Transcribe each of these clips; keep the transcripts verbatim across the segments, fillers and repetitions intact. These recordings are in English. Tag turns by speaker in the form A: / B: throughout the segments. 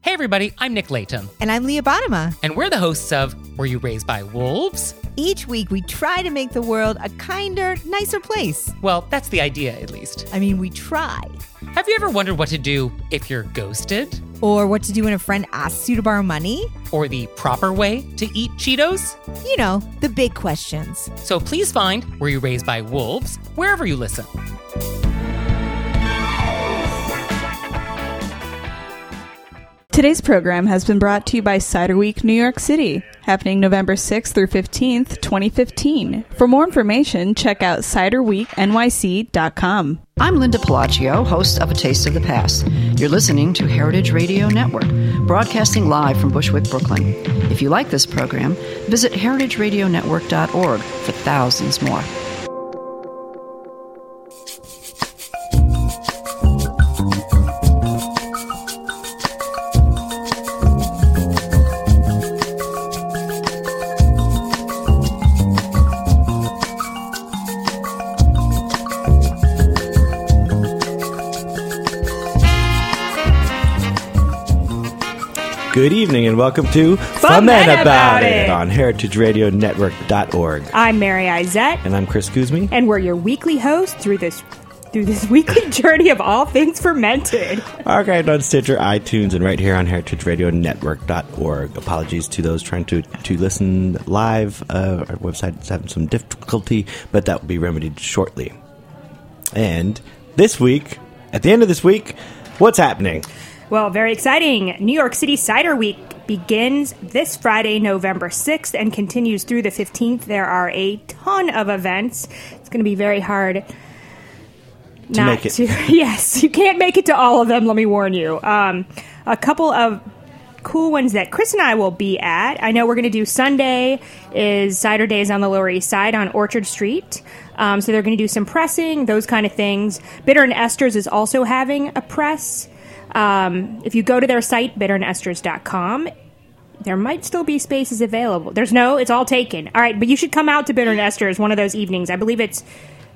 A: Hey everybody, I'm Nick Latham.
B: And I'm Leah Bottima.
A: And we're the hosts of Were You Raised by Wolves?
B: Each week we try to make the world a kinder, nicer place.
A: Well, that's the idea, at least.
B: I mean, we try.
A: Have you ever wondered what to do if you're ghosted?
B: Or what to do when a friend asks you to borrow money?
A: Or the proper way to eat Cheetos?
B: You know, the big questions.
A: So please find Were You Raised by Wolves wherever you listen.
C: Today's program has been brought to you by Cider Week New York City, happening November sixth through fifteenth, twenty fifteen. For more information, check out cider week N Y C dot com.
D: I'm Linda Palacio, host of A Taste of the Past. You're listening to Heritage Radio Network, broadcasting live from Bushwick, Brooklyn. If you like this program, visit heritage radio network dot org for thousands more.
E: Good evening and welcome to
C: Fun Men About It
E: on heritage radio network dot org.
C: I'm Mary Izette.
E: And I'm Chris Kuzmi.
C: And we're your weekly host through this through this weekly journey of all things fermented.
E: Archived on Stitcher, iTunes, and right here on heritage radio network dot org. Apologies to those trying to, to listen live. Uh, our website is having some difficulty, but that will be remedied shortly. And this week, at the end of this week, what's happening?
C: Well, very exciting. New York City Cider Week begins this Friday, November sixth, and continues through the fifteenth. There are a ton of events. It's going to be very hard
E: to
C: not
E: make it.
C: to. Yes, you can't make it to all of them, let me warn you. Um, a couple of cool ones that Chris and I will be at. I know we're going to do Sunday is Cider Days on the Lower East Side on Orchard Street. Um, so they're going to do some pressing, those kind of things. Bitter and Esters is also having a press. Um, if you go to their site, bitter and esters dot com, there might still be spaces available. There's no, it's all taken. All right, but you should come out to Bitter and Esters one of those evenings. I believe it's,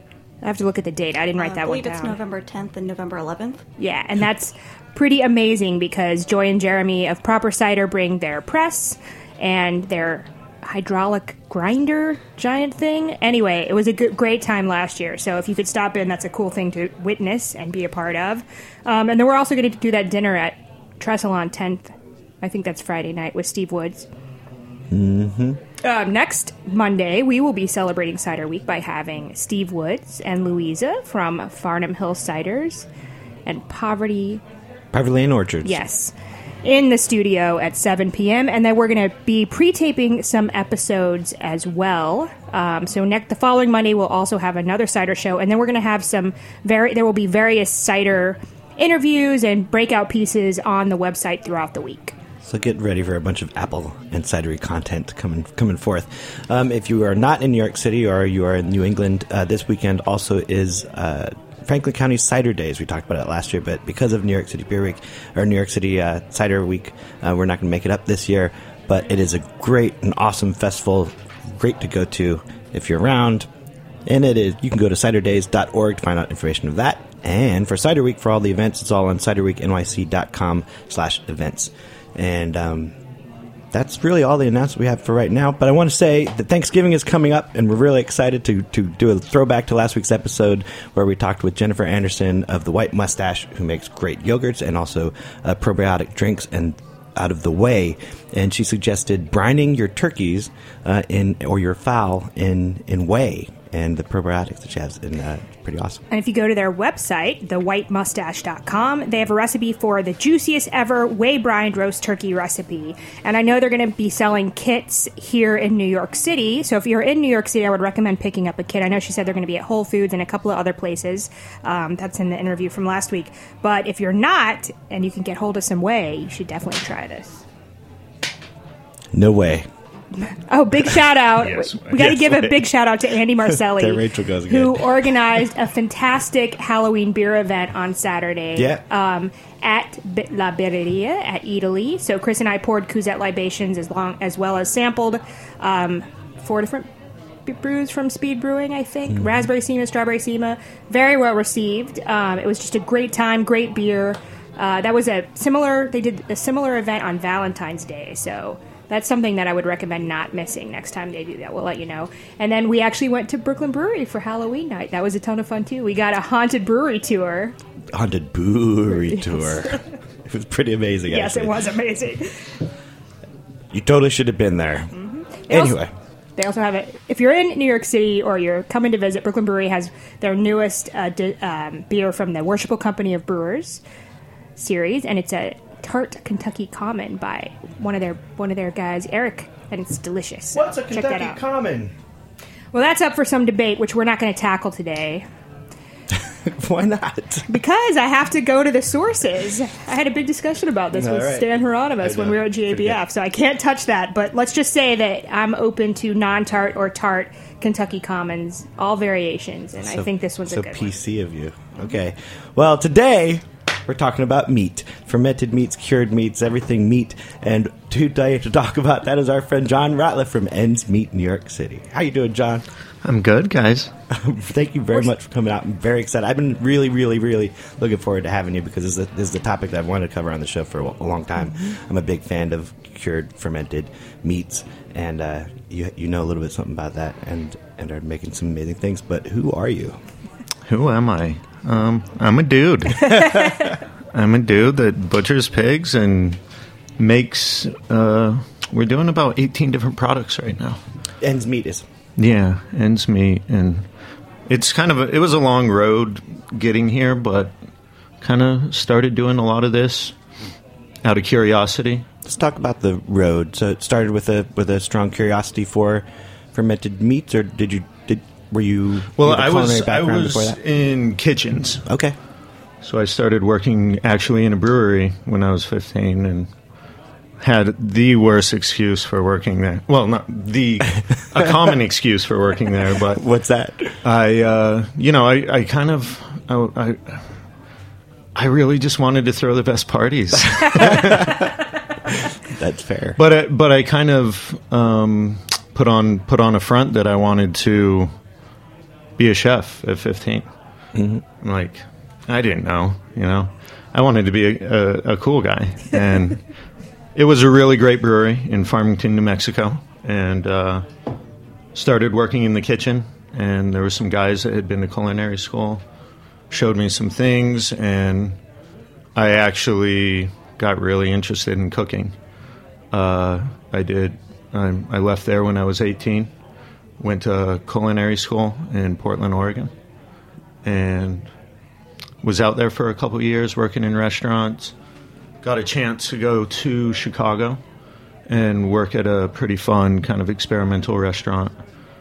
C: I have to look at the date. I didn't write
F: uh,
C: that one down.
F: I believe it's November tenth and November eleventh.
C: Yeah, and that's pretty amazing because Joy and Jeremy of Proper Cider bring their press and their hydraulic grinder giant thing. Anyway, it was a good, great time last year. So if you could stop in, that's a cool thing to witness and be a part of. Um, and then we're also going to do that dinner at Trestle on tenth. I think that's Friday night with Steve Woods.
E: Mm-hmm.
C: Uh, next Monday, we will be celebrating Cider Week by having Steve Woods and Louisa from Farnham Hill Ciders and Poverty...
E: Poverty Lane Orchards.
C: Yes. In the studio at seven p.m. And then we're going to be pre-taping some episodes as well. Um, so next, the following Monday, we'll also have another cider show. And then we're going to have some... very. There will be various cider interviews and breakout pieces on the website throughout the week.
E: So get ready for a bunch of apple and cidery content coming coming forth. Um, if you are not in New York City or you are in New England, uh, this weekend also is uh, Franklin County Cider Days. We talked about it last year, but because of New York City Beer Week or New York City uh, Cider Week, uh, we're not going to make it up this year. But it is a great and awesome festival, great to go to if you're around. And it is you can go to cider days dot org to find out information of that. And for Cider Week, for all the events, it's all on cider week N Y C dot com slash events. And um, that's really all the announcements we have for right now. But I want to say that Thanksgiving is coming up, and we're really excited to, to do a throwback to last week's episode where we talked with Jennifer Anderson of the White Mustache, who makes great yogurts and also uh, probiotic drinks and out of the way. And she suggested brining your turkeys uh, in or your fowl in, in whey. And the probiotics that she has, and uh, pretty awesome.
C: And if you go to their website, the white mustache dot com, they have a recipe for the juiciest ever whey-brined roast turkey recipe. And I know they're going to be selling kits here in New York City. So if you're in New York City, I would recommend picking up a kit. I know she said they're going to be at Whole Foods and a couple of other places. Um, that's in the interview from last week. But if you're not, and you can get hold of some whey, you should definitely try this.
E: No way.
C: Oh, big shout out.
E: Yes,
C: we got to
E: yes,
C: give
E: wait.
C: a big shout out to Andy Marcelli,
E: There Rachel goes
C: who
E: again.
C: organized a fantastic Halloween beer event on Saturday
E: Yeah.
C: um, at B- La Birreria at Italy. So Chris and I poured Couzette libations as, long, as well as sampled um, four different b- brews from Speed Brewing, I think.
E: Mm.
C: Raspberry Sema, Strawberry Sema. Very well received. Um, it was just a great time, great beer. Uh, that was a similar. They did a similar event on Valentine's Day, so that's something that I would recommend not missing next time they do that. We'll let you know. And then we actually went to Brooklyn Brewery for Halloween night. That was a ton of fun too. We got a haunted brewery tour.
E: Haunted brewery tour. It was pretty amazing.
C: Yes,
E: actually.
C: it was amazing.
E: You totally should have been there.
C: Mm-hmm.
E: Anyway.
C: Also, they also have it. If you're in New York City or you're coming to visit, Brooklyn Brewery has their newest uh, di- um, beer from the Worshipful Company of Brewers series, and it's a Tart Kentucky Common by one of their one of their guys, Eric, and it's delicious.
E: What's a
C: Check that
E: Kentucky
C: out.
E: Common?
C: Well, that's up for some debate, which we're not going to tackle today.
E: Why not?
C: Because I have to go to the sources. I had a big discussion about this
E: All
C: with
E: right.
C: Stan Hieronymus when we were at G A B F,
E: Forget.
C: so I can't touch that. But let's just say that I'm open to non-tart or tart Kentucky Commons, all variations, and I think this one's
E: so
C: a good
E: P C
C: one.
E: of you. Okay. Well, today we're talking about meat, fermented meats, cured meats, everything meat. And today to talk about that is our friend John Ratliff from Ends Meat, New York City. How you doing, John?
G: I'm good, guys.
E: Thank you very much for coming out. I'm very excited. I've been really, really, really looking forward to having you because this is, a, this is the topic that I've wanted to cover on the show for a, a long time. I'm a big fan of cured, fermented meats, and uh, you you know a little bit something about that, and and are making some amazing things. But who are you?
G: Who am I? Um, I'm a dude. I'm a dude that butchers pigs and makes. Uh, we're doing about eighteen different products right now.
E: Ends Meat is.
G: Yeah, ends meat, and it's kind of a, it was a long road getting here, but kind of started doing a lot of this out of curiosity.
E: Let's talk about the road. So it started with a with a strong curiosity for fermented meats, or did you did were you
G: Well,
E: you had a
G: I
E: culinary
G: was I
E: background
G: was
E: before that?
G: in kitchens.
E: Okay.
G: So I started working actually in a brewery when I was fifteen and had the worst excuse for working there. Well, not the, a common excuse for working there, but
E: What's that?
G: I, uh, you know, I, I kind of, I, I, I really just wanted to throw the best parties.
E: That's fair.
G: But I, but I kind of um, put on put on a front that I wanted to be a chef at fifteen. Mm-hmm. Like, I didn't know, you know. I wanted to be a, a, a cool guy. And it was a really great brewery in Farmington, New Mexico. And uh, started working in the kitchen. And there were some guys that had been to culinary school, showed me some things, and I actually got really interested in cooking. Uh, I did. I, I left there when I was eighteen, went to culinary school in Portland, Oregon, and was out there for a couple of years working in restaurants. Got a chance to go to Chicago and work at a pretty fun kind of experimental restaurant.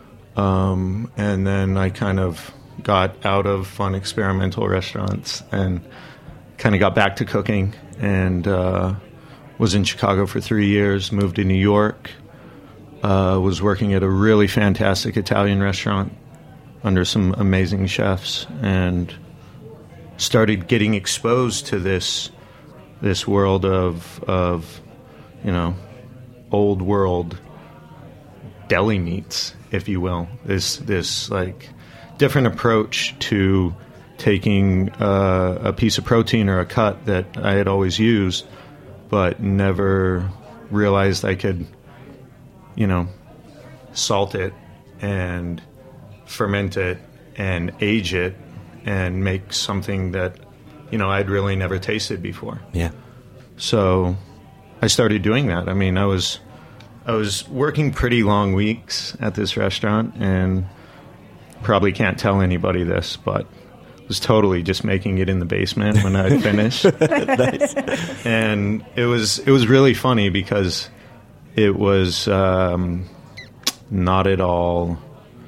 G: Um, and then I kind of got out of fun experimental restaurants and kind of got back to cooking, and uh, was in Chicago for three years, moved to New York, uh, was working at a really fantastic Italian restaurant under some amazing chefs, and started getting exposed to this this world of of you know old world deli meats, if you will. This this like different approach to taking uh, a piece of protein or a cut that I had always used, but never realized I could, you know, salt it and ferment it and age it and make something that, you know, I'd really never tasted before.
E: Yeah.
G: So I started doing that. I mean, I was I was working pretty long weeks at this restaurant, and probably can't tell anybody this, but was totally just making it in the basement when I finished.
E: Nice.
G: And it was it was really funny because it was um, not at all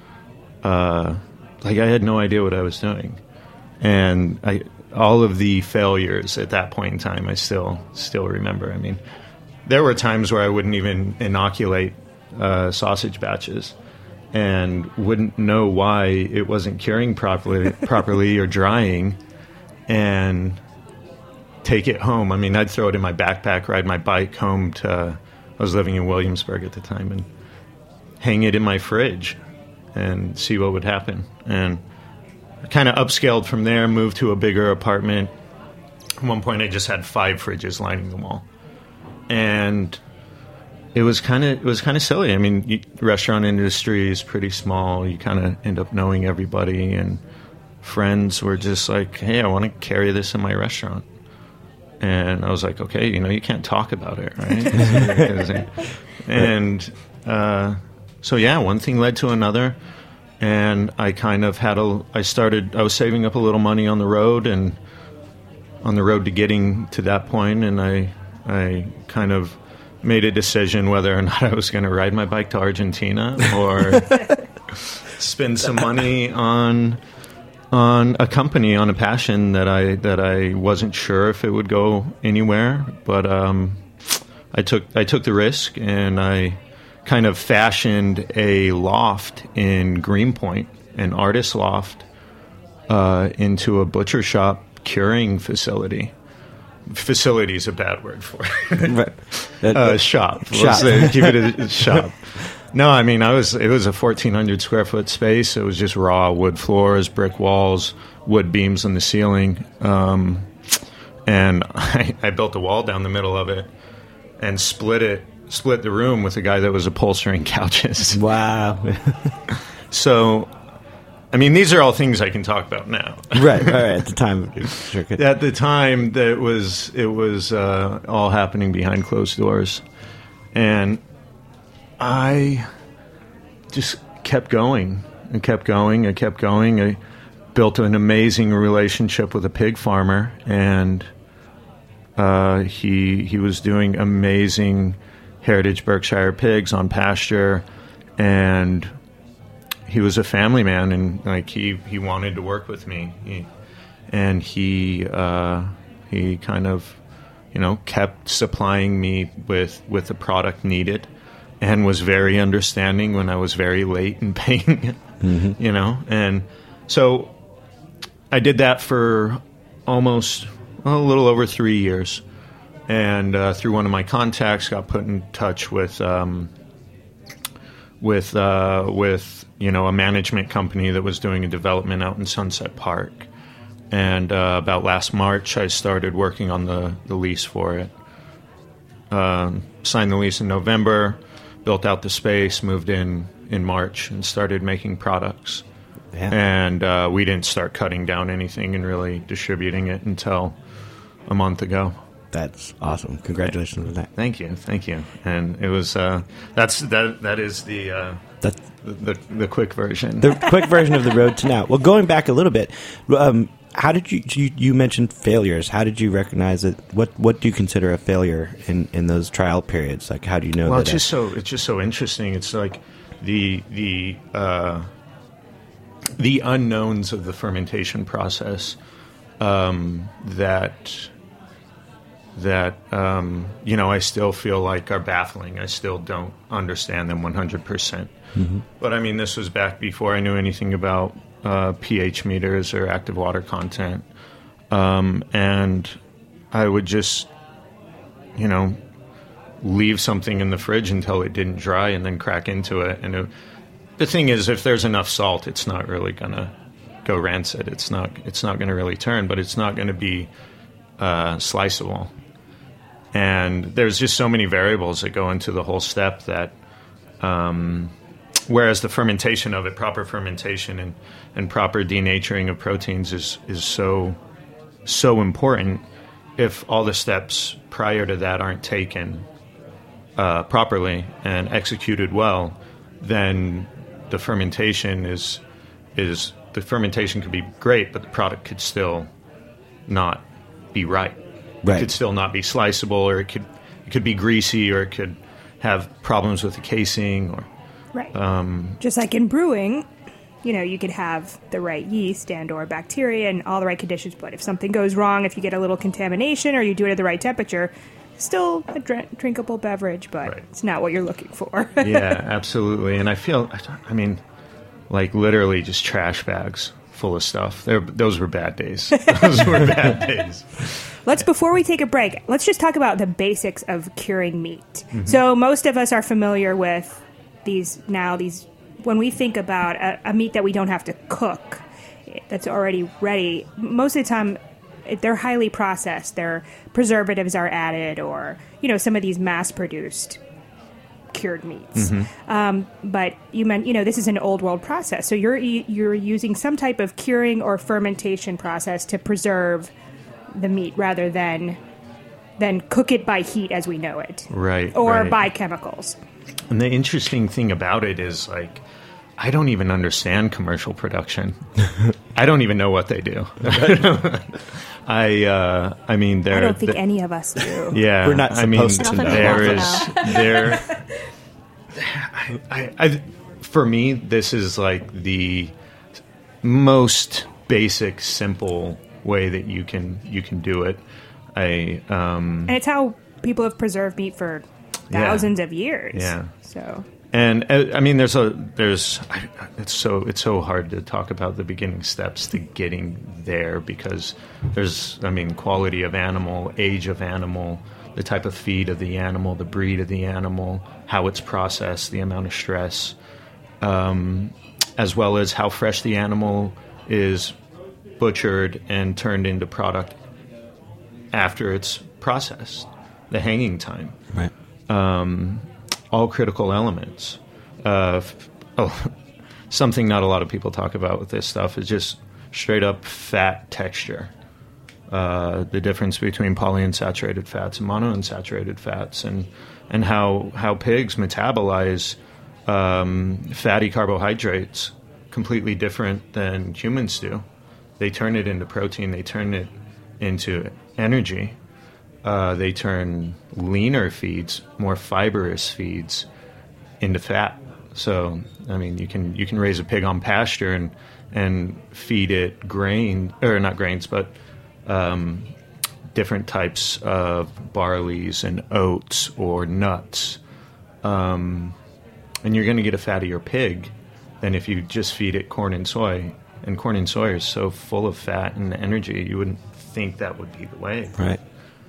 G: uh, like I had no idea what I was doing, and I all of the failures at that point in time I still still remember. I mean, there were times where I wouldn't even inoculate uh, sausage batches and wouldn't know why it wasn't curing properly properly or drying, and take it home. I mean, I'd throw it in my backpack, ride my bike home to, I was living in Williamsburg at the time, and hang it in my fridge and see what would happen. And I kind of upscaled from there, moved to a bigger apartment, At one point, I just had five fridges lining the wall, and it was kind of it was kind of silly. I mean, you, the restaurant industry is pretty small. You kind of end up knowing everybody, and friends were just like, "Hey, I want to carry this in my restaurant." And I was like, "Okay, you know, you can't talk about it, right?" and uh, so, yeah, one thing led to another, and I kind of had a. I started. I was saving up a little money on the road, and on the road to getting to that point, and I, I kind of made a decision whether or not I was going to ride my bike to Argentina or spend some money on on a company, on a passion that I that I wasn't sure if it would go anywhere. But um, I took I took the risk, and I kind of fashioned a loft in Greenpoint, an artist loft, uh, into a butcher shop curing facility. Facility is a bad word for it. Right. uh, shop.
E: Shop.
G: Let's say, keep it a shop. No, I mean, I was. It was a fourteen hundred square foot space. It was just raw wood floors, brick walls, wood beams in the ceiling, um, and I, I built a wall down the middle of it and split it, split the room with a guy that was upholstering couches.
E: Wow.
G: So, I mean, these are all things I can talk about now.
E: Right, right. At the time, sure could.
G: At the time, that was it was uh, all happening behind closed doors, and I just kept going and kept going and kept going. I built an amazing relationship with a pig farmer, and uh, he he was doing amazing heritage Berkshire pigs on pasture, and he was a family man, and like he, he wanted to work with me, he, and he uh, he kind of you know kept supplying me with with the product needed, and was very understanding when I was very late in paying, mm-hmm. you know, and so I did that for almost well, a little over three years, and uh, through one of my contacts, got put in touch with um, with uh, with. you know, a management company that was doing a development out in Sunset Park. And uh, about last March, I started working on the, the lease for it. Um, signed the lease in November, built out the space, moved in in March, and started making products. Yeah. And uh, we didn't start cutting down anything and really distributing it until a month ago.
E: That's awesome. Congratulations on that.
G: Thank you. Thank you. And it was, uh, that's, that, that is the, uh,
E: That's
G: the, the, the quick version.
E: The quick version of the road to now. Well, going back a little bit, um, how did you, you, you mentioned failures. How did you recognize it? What, what do you consider a failure in, in those trial periods? Like, how do you know
G: well,
E: that?
G: It's just so, it's just so interesting. It's like the, the, uh, the unknowns of the fermentation process, um, that, that, um, you know, I still feel like are baffling. I still don't understand them one hundred percent. Mm-hmm. But, I mean, this was back before I knew anything about uh, pH meters or active water content. Um, and I would just, you know, leave something in the fridge until it didn't dry and then crack into it. And it, the thing is, if there's enough salt, it's not really going to go rancid. It's not, it's not going to really turn, but it's not going to be uh, sliceable. And there's just so many variables that go into the whole step that, um, whereas the fermentation of it, proper fermentation and, and proper denaturing of proteins is, is so, so important. If all the steps prior to that aren't taken uh, properly and executed well, then the fermentation is, is, the fermentation could be great, but the product could still not be right.
E: Right.
G: It could still not be sliceable, or it could it could be greasy, or it could have problems with the casing. Or
C: right,
G: um,
C: just like in brewing, you know, you could have the right yeast and or bacteria and all the right conditions, but if something goes wrong, if you get a little contamination or you do it at the right temperature, still a dr- drinkable beverage, but right. It's not what you're looking for.
G: Yeah, absolutely. And I feel, I mean, like literally just trash bags full of stuff. They're, those were bad days. Those were bad days.
C: Let's, before we take a break, let's just talk about the basics of curing meat. Mm-hmm. So most of us are familiar with these now, these, when we think about a, a meat that we don't have to cook, that's already ready, most of the time they're highly processed. Their preservatives are added, or you know, some of these mass-produced cured meats.
G: Mm-hmm.
C: Um, but you meant, you know, this is an old world process. So you're you're using some type of curing or fermentation process to preserve the meat rather than than cook it by heat as we know it,
G: right?
C: Or
G: right.
C: by chemicals.
G: And the interesting thing about it is, like, I don't even understand commercial production. I don't even know what they do. I, uh, I mean, they're.
C: I don't think
G: the,
C: any of us do.
G: Yeah,
E: we're not
G: I mean,
E: supposed to know.
G: there is there. I, I, I, for me, this is like the most basic, simple way that you can you can do it. I um,
C: and it's how people have preserved meat for thousands yeah. of years.
G: Yeah.
C: So.
G: And uh, I mean, there's a there's I, it's so it's so hard to talk about the beginning steps to getting there, because there's I mean quality of animal, age of animal, the type of feed of the animal, the breed of the animal, how it's processed, the amount of stress, um, as well as how fresh the animal is butchered and turned into product after it's processed, the hanging time.
E: Right.
G: Um, all critical elements. Uh, oh, something not a lot of people talk about with this stuff is just straight up fat texture. Uh, the difference between polyunsaturated fats and monounsaturated fats, and and how how pigs metabolize um, fatty carbohydrates completely different than humans do. They turn it into protein. They turn it into energy. Uh, they turn leaner feeds, more fibrous feeds, into fat. So, I mean, you can you can raise a pig on pasture and and feed it grain, or not grains, but um, different types of barleys and oats or nuts, um, and you're going to get a fattier pig than if you just feed it corn and soy. And corn and soy are so full of fat and energy, you wouldn't think that would be the way.
E: Right.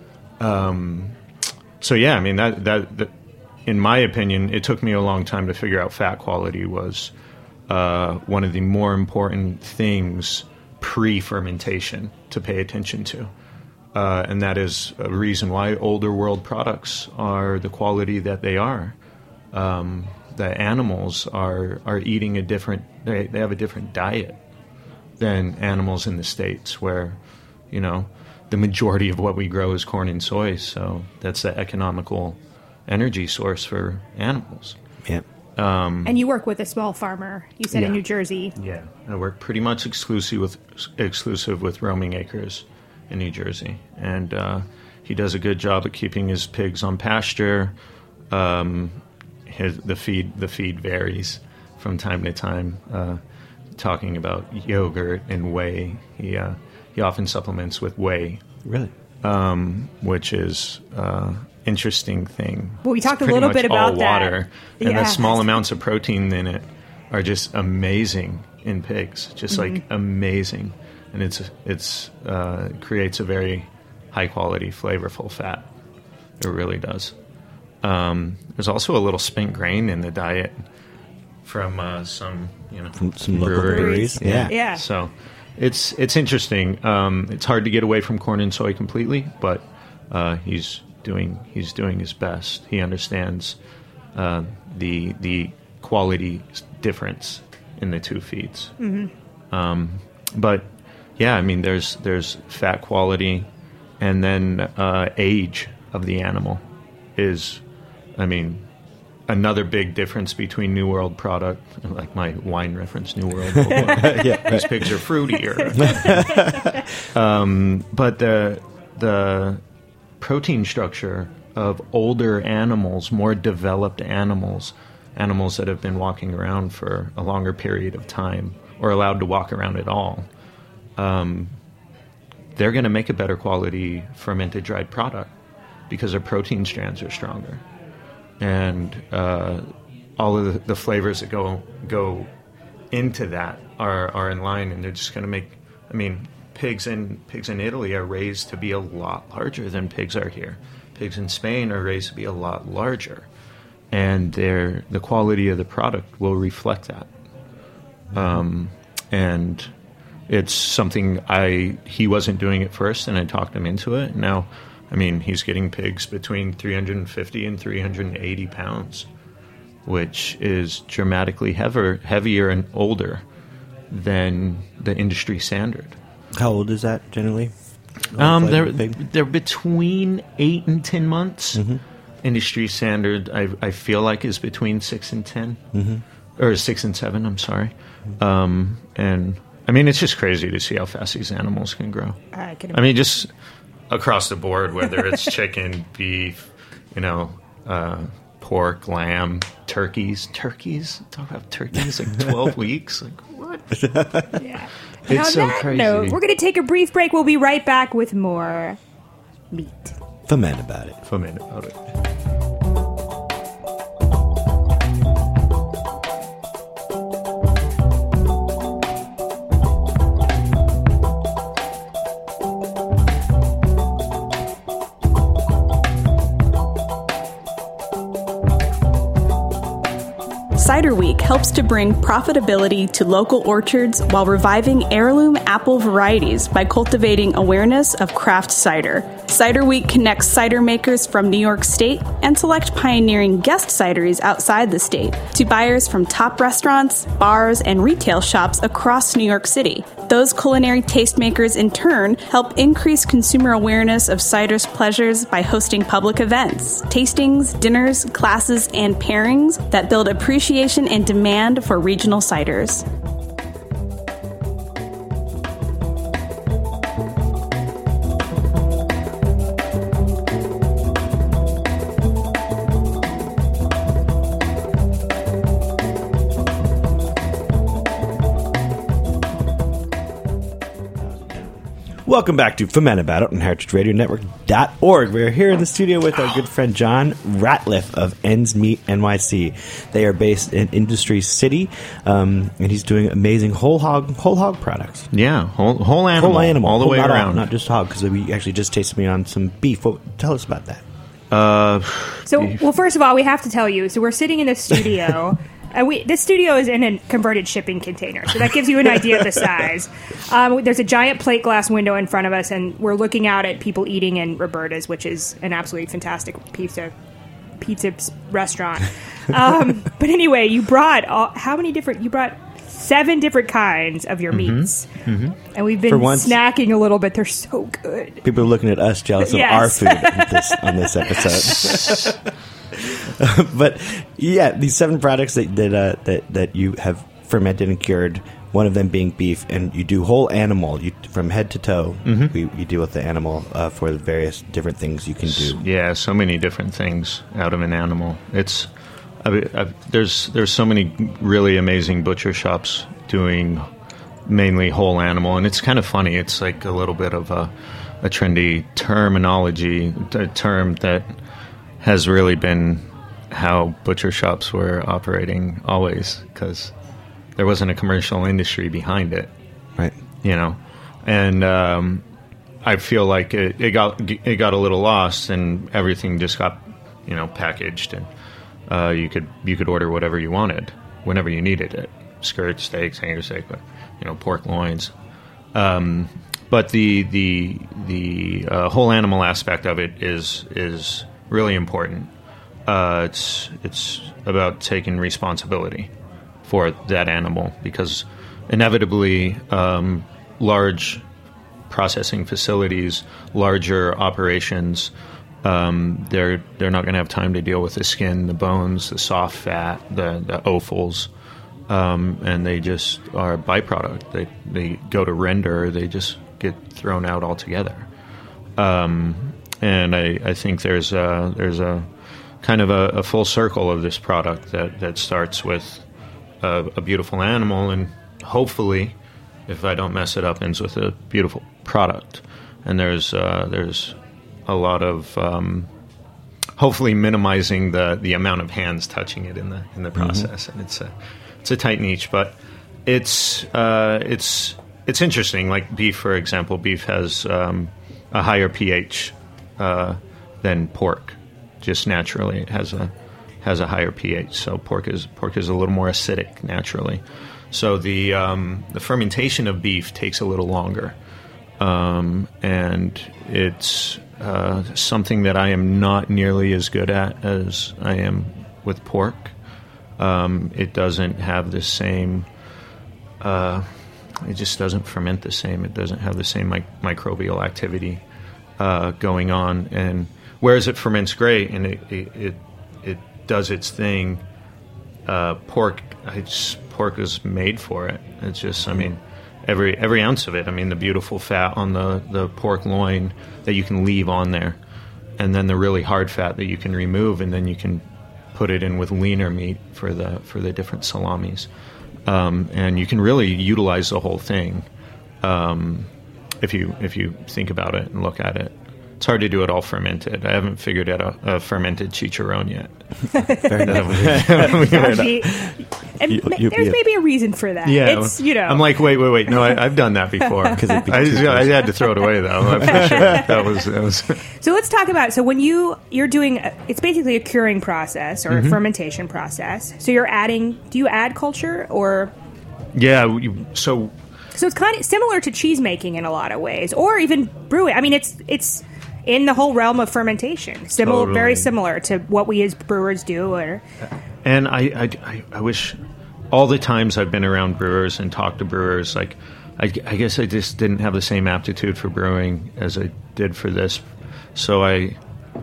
G: Um, so yeah, I mean that, that that in my opinion, it took me a long time to figure out fat quality was uh, one of the more important things pre-fermentation to pay attention to, uh, and that is a reason why older world products are the quality that they are. Um, the animals are are eating a different. They they have a different diet than animals in the States, where, you know, the majority of what we grow is corn and soy, so that's the economical energy source for animals.
E: Yeah.
G: Um,
C: and you work with a small farmer, you said,
G: yeah.
C: in New Jersey.
G: Yeah, I work pretty much exclusive with exclusive with Roaming Acres in New Jersey, and uh, he does a good job of keeping his pigs on pasture. Um, his, the feed the feed varies from time to time. Uh, talking about yogurt and whey, he uh, he often supplements with whey.
E: Really?
G: Um, which is uh, interesting thing.
C: Well, we talked
G: It's
C: a little
G: pretty
C: bit
G: much
C: about
G: all
C: that.
G: water, and
C: Yeah.
G: the small amounts of protein in it are just amazing in pigs. Just
C: Mm-hmm.
G: like amazing, and it's it's uh, creates a very high quality, flavorful fat. It really does. Um, there's also a little spent grain in the diet from uh, some, you know,
E: From some local
G: breweries.
E: breweries. Yeah.
C: Yeah.
G: So it's it's interesting. Um, it's hard to get away from corn and soy completely, but uh, he's doing he's doing his best. He understands uh, the the quality difference in the two feeds.
C: Mm-hmm.
G: Um, but yeah, I mean, there's there's fat quality, and then uh, age of the animal is, I mean, another big difference between New World product, like my wine reference, New World. Yeah, these pigs are fruitier. um, but the the protein structure of older animals, more developed animals, animals that have been walking around for a longer period of time or allowed to walk around at all, um, they're going to make a better quality fermented dried product because their protein strands are stronger. And uh, all of the, the flavors that go go into that are, are in line, and they're just going to make. I mean, pigs in pigs in Italy are raised to be a lot larger than pigs are here. Pigs in Spain are raised to be a lot larger, and their the quality of the product will reflect that. Um, and it's something I he wasn't doing at first, and I talked him into it. Now, I mean, he's getting pigs between three hundred fifty and three hundred eighty pounds, which is dramatically heavier, heavier and older than the industry standard.
E: How old is that generally?
G: Um,
E: Like
G: they're
E: big?
G: they're between eight and ten months.
E: Mm-hmm.
G: Industry standard, I I feel like, is between six and ten,
E: Mm-hmm.
G: or six and seven. I'm sorry. Um, and I mean, it's just crazy to see how fast these animals can grow.
C: I can
G: I mean, just across the board, whether it's chicken, beef, you know, uh, pork, lamb, turkeys, turkeys. Talk about turkeys like twelve weeks. Like what?
C: Yeah.
G: It's
C: And on
G: so
C: that
G: crazy.
C: note, we're going to take a brief break. We'll be right back with more meat.
E: Foment about it.
G: For a minute about it.
H: Cider Week helps to bring profitability to local orchards while reviving heirloom apple varieties by cultivating awareness of craft cider. Cider Week connects cider makers from New York State and select pioneering guest cideries outside the state to buyers from top restaurants, bars, and retail shops across New York City. Those culinary tastemakers, in turn, help increase consumer awareness of cider's pleasures by hosting public events, tastings, dinners, classes, and pairings that build appreciation and demand for regional ciders.
E: Welcome back to Foment About It on Heritage Radio Network dot org. We're here in the studio with our good friend John Ratliff of Ends Meat N Y C. They are based in Industry City, um, and he's doing amazing whole hog whole hog products.
G: Yeah, whole whole animal,
E: Whole animal,
G: all the
E: whole-
G: way
E: not
G: around.
E: not just hog, because we actually just tasted me on some beef. What, tell us about that.
G: Uh,
C: So, well, first of all, we have to tell you. So, we're sitting in a studio. And we, this studio is in a converted shipping container, so that gives you an idea of the size. Um, there's a giant plate glass window in front of us, and we're looking out at people eating in Roberta's, which is an absolutely fantastic pizza pizza restaurant. Um, but anyway, you brought all, how many different? You brought seven different kinds of your meats,
G: mm-hmm.
C: and we've been
E: For once-
C: snacking a little bit. They're so good.
E: People are looking at us jealous of
C: Yes.
E: our food on this, on this episode. But yeah, these seven products that that, uh, that that you have fermented and cured, one of them being beef, and you do whole animal, you from head to toe.
G: Mm-hmm.
E: We, you deal with the animal uh, for the various different things you can do.
G: Yeah, so many different things out of an animal. It's I, I, there's there's so many really amazing butcher shops doing mainly whole animal, and it's kind of funny. It's like a little bit of a, a trendy terminology, a term that has really been how butcher shops were operating always, because there wasn't a commercial industry behind it,
E: Right.
G: you know. And um, I feel like it, it got it got a little lost, and everything just got, you know, packaged, and uh, you could you could order whatever you wanted whenever you needed it: skirts, steaks, hanger steak, you know, pork loins. Um, but the the the uh, whole animal aspect of it is is really important. Uh, it's it's about taking responsibility for that animal, because inevitably um, large processing facilities, larger operations, um, they're they're not going to have time to deal with the skin, the bones, the soft fat, the, the offals, um, and they just are a byproduct. They they go to render, they just get thrown out altogether. Um, and I, I think there's a, there's a kind of a, a full circle of this product that, that starts with a, a beautiful animal, and hopefully, if I don't mess it up, ends with a beautiful product. And there's uh, there's a lot of um, hopefully minimizing the, the amount of hands touching it in the in the process. Mm-hmm. And it's a it's a tight niche, but it's uh, it's it's interesting. Like beef, for example, beef has um, a higher pH uh, than pork. Just naturally, it has a has a higher pH. So pork is pork is a little more acidic naturally. So the um, the fermentation of beef takes a little longer, um, and it's uh, something that I am not nearly as good at as I am with pork. Um, it doesn't have the same. Uh, it just doesn't ferment the same. It doesn't have the same mi- microbial activity uh, going on, and whereas it ferments great and it it it, it does its thing, uh, pork it's, pork is made for it. It's just, I mean, every every ounce of it. I mean, the beautiful fat on the, the pork loin that you can leave on there, and then the really hard fat that you can remove, and then you can put it in with leaner meat for the for the different salamis, um, and you can really utilize the whole thing um, if you if you think about it and look at it. It's hard to do it all fermented. I haven't figured out a, a fermented chicharron yet.
E: Fair enough.
C: Actually, and
E: You-
C: ma-
E: you-
C: there's
E: you-
C: maybe a reason for that.
G: Yeah,
C: It's, you know.
G: I'm like, wait, wait, wait. No, I, I've done that before.
E: it'd be
G: I,
E: too
G: I had to throw it away though. I'm pretty sure that was. That was
C: So let's talk about, so when you, you're doing, a, it's basically a curing process or
G: Mm-hmm.
C: a fermentation process. So you're adding, do you add culture or,
G: yeah. You, so
C: so it's kind of similar to cheese making in a lot of ways, or even brewing. I mean, it's, it's in the whole realm of fermentation. Similar,
G: Totally.
C: very similar to what we as brewers do. Or
G: And I, I, I, I wish all the times I've been around brewers and talked to brewers, like, I, I guess I just didn't have the same aptitude for brewing as I did for this. So I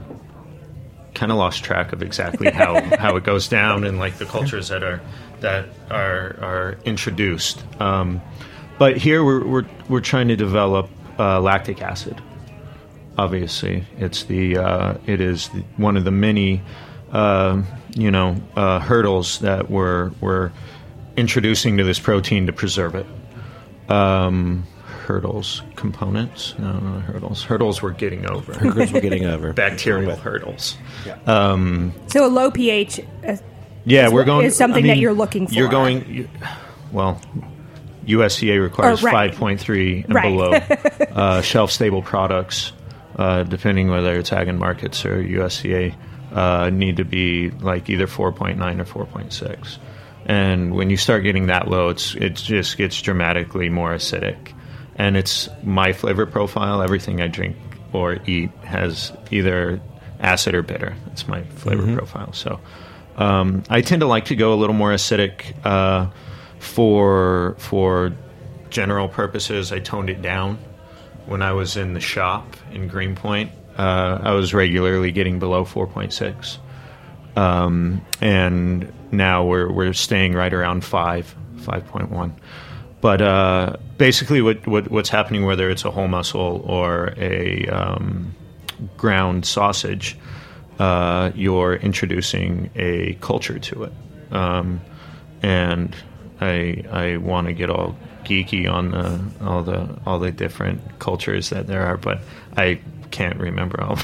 G: kind of lost track of exactly how, how it goes down and like the cultures that are that are are introduced. Um, but here we're we're we're trying to develop uh, lactic acid. Obviously, it's the uh, it is the, one of the many uh, you know uh, hurdles that we're we're introducing to this protein to preserve it. Um, hurdles, components, no, no hurdles. Hurdles we're getting over.
E: Hurdles we're getting over.
G: Bacterial hurdles.
C: so a low pH. Uh,
G: Yeah,
C: is,
G: we're going.
C: is something
G: I mean,
C: that you're looking for.
G: You're going. You, well, U S D A requires
C: Oh, right.
G: five point three and
C: Right.
G: below uh, shelf stable products, uh, depending whether it's ag and markets or U S D A, uh, need to be like either four point nine or four point six. And when you start getting that low, it's it just gets dramatically more acidic. And it's my flavor profile. Everything I drink or eat has either acid or bitter. It's my flavor
E: Mm-hmm.
G: profile. So um, I tend to like to go a little more acidic uh, for for general purposes. I toned it down when I was in the shop in Greenpoint. Uh, I was regularly getting below four point six, um, and now we're we're staying right around five, five point one. But uh, basically, what, what what's happening, whether it's a whole muscle or a um, ground sausage, uh, you're introducing a culture to it. Um, and I I want to get all geeky on the, all the all the different cultures that there are, but I can't remember all.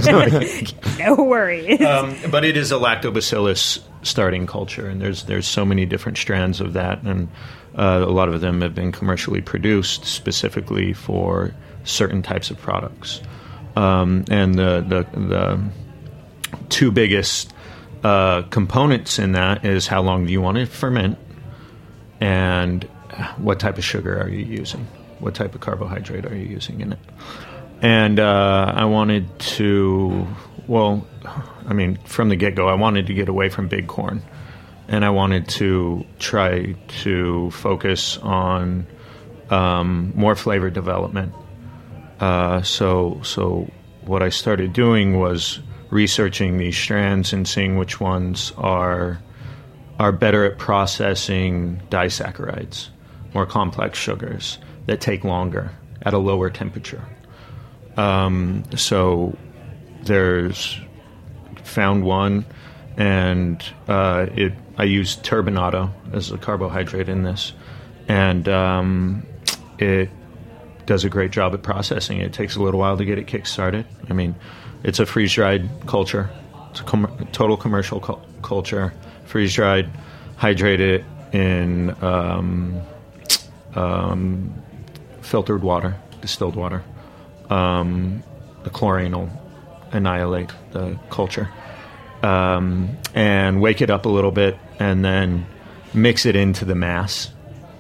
C: No worries.
G: Um, but it is a lactobacillus starting culture, and there's there's so many different strands of that, and uh, a lot of them have been commercially produced specifically for certain types of products. Um, and the, the the two biggest uh, components in that is how long do you want to ferment, and what type of sugar are you using, what type of carbohydrate are you using in it. And uh, I wanted to, well, I mean, from the get-go, I wanted to get away from big corn. And I wanted to try to focus on um, more flavor development. Uh, so, so what I started doing was researching these strands and seeing which ones are are better at processing disaccharides, more complex sugars that take longer at a lower temperature. Um, so there's found one, and uh, it I used turbinado as a carbohydrate in this, and um, it does a great job at processing it. It takes a little while to get it kick-started. I mean, it's a freeze-dried culture. It's a com- total commercial cu- culture. Freeze-dried, hydrate it in um, um, filtered water, distilled water. Um, the chlorine will annihilate the culture. um, and wake it up a little bit, and then mix it into the mass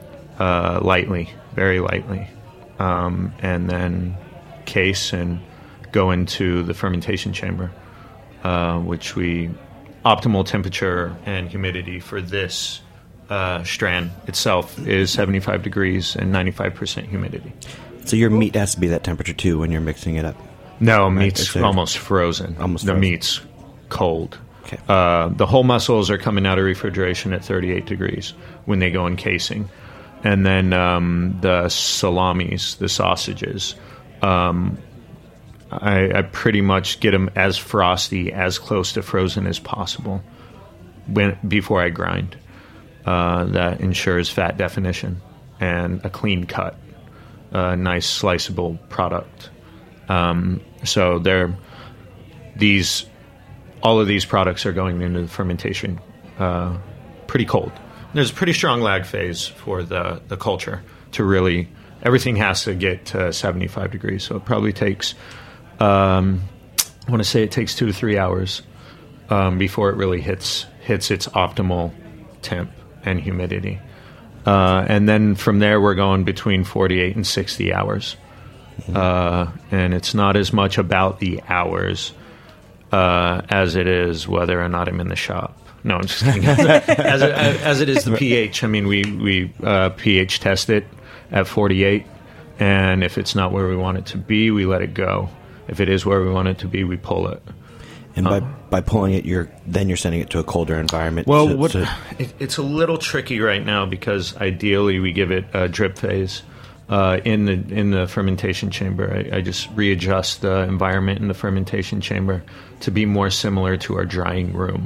G: uh, lightly, very lightly, um, and then case and go into the fermentation chamber, uh, which we optimal temperature and humidity for this uh, strand itself is seventy-five degrees and ninety-five percent humidity.
E: So your meat has to be that temperature too when you're mixing it up.
G: No,
E: Right,
G: meat's
E: it's a-
G: almost frozen.
E: Almost
G: the
E: frozen.
G: meat's cold.
E: Okay.
G: Uh, the whole muscles are coming out of refrigeration at thirty-eight degrees when they go in casing. And then um, the salamis, the sausages, um, I, I pretty much get them as frosty, as close to frozen as possible when before I grind. Uh, that ensures fat definition and a clean cut, a nice sliceable product. Um, so they're these all of these products are going into the fermentation uh, pretty cold. There's a pretty strong lag phase for the, the culture to really everything has to get to seventy-five degrees. So it probably takes um, I want to say it takes two to three hours um, before it really hits hits its optimal temp and humidity. Uh, and then from there, we're going between forty-eight and sixty hours. Uh, and it's not as much about the hours uh, as it is whether or not I'm in the shop. No, I'm just kidding. as, it, as it is the pH. I mean, we, we uh, pH test it at forty-eight. And if it's not where we want it to be, we let it go. If it is where we want it to be, we pull it.
E: And by,
G: Um,
E: by pulling it, you're then you're sending it to a colder environment.
G: Well,
E: to-
G: what,
E: to-
G: it, it's a little tricky right now because ideally we give it a drip phase uh, in the in the fermentation chamber. I, I just readjust the environment in the fermentation chamber to be more similar to our drying room.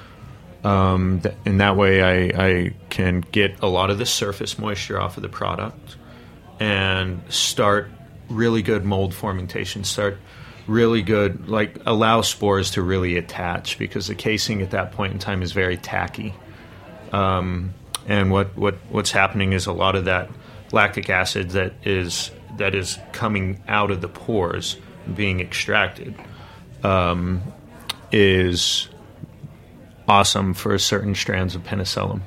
G: Um, th- and that way I, I can get a lot of the surface moisture off of the product and start really good mold fermentation, start really good, like allow spores to really attach because the casing at that point in time is very tacky. Um, and what, what, what's happening is a lot of that lactic acid that is that is coming out of the pores being extracted um, is awesome for certain strands of penicillium.